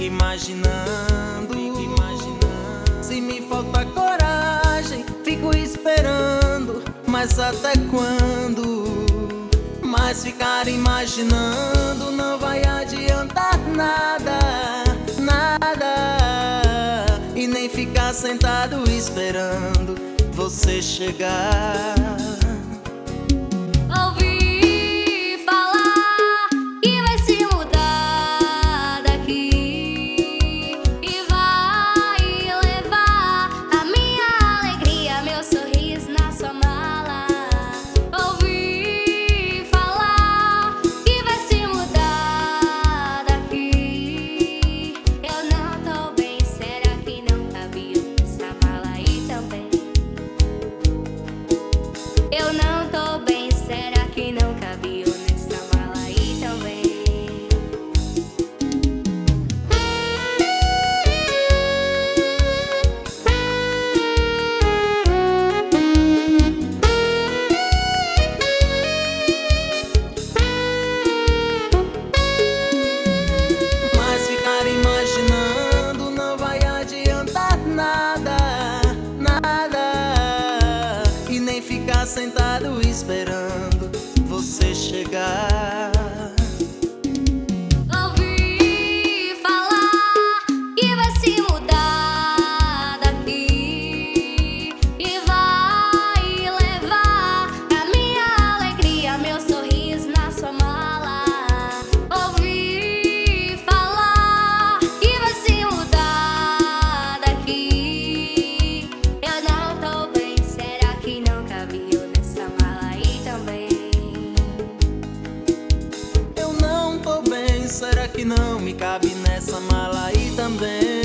fico imaginando. Se me falta coragem, fico esperando. Mas até quando? Mas ficar imaginando não vai adiantar nada, nada. E nem ficar sentado esperando você chegar. Ouvi falar que vai se mudar daqui e vai levar a minha alegria, meu sorriso na sua mala. Ouvi falar que vai se mudar daqui. Eu não tô bem, será que não cabia nessa mala aí também? Eu não tô bem, será que não cabia nessa mala aí também? Mas ficar imaginando não vai adiantar nada, nada. E nem ficar sentado esperando você chegar. Ouvi falar que vai se mudar daqui e vai levar a minha alegria, meu sorriso na sua mala. Ouvi falar que vai se mudar daqui. Eu não tô bem, será que não cabia nessa mala aí também? Eu não tô bem, será que não me cabe nessa mala aí também?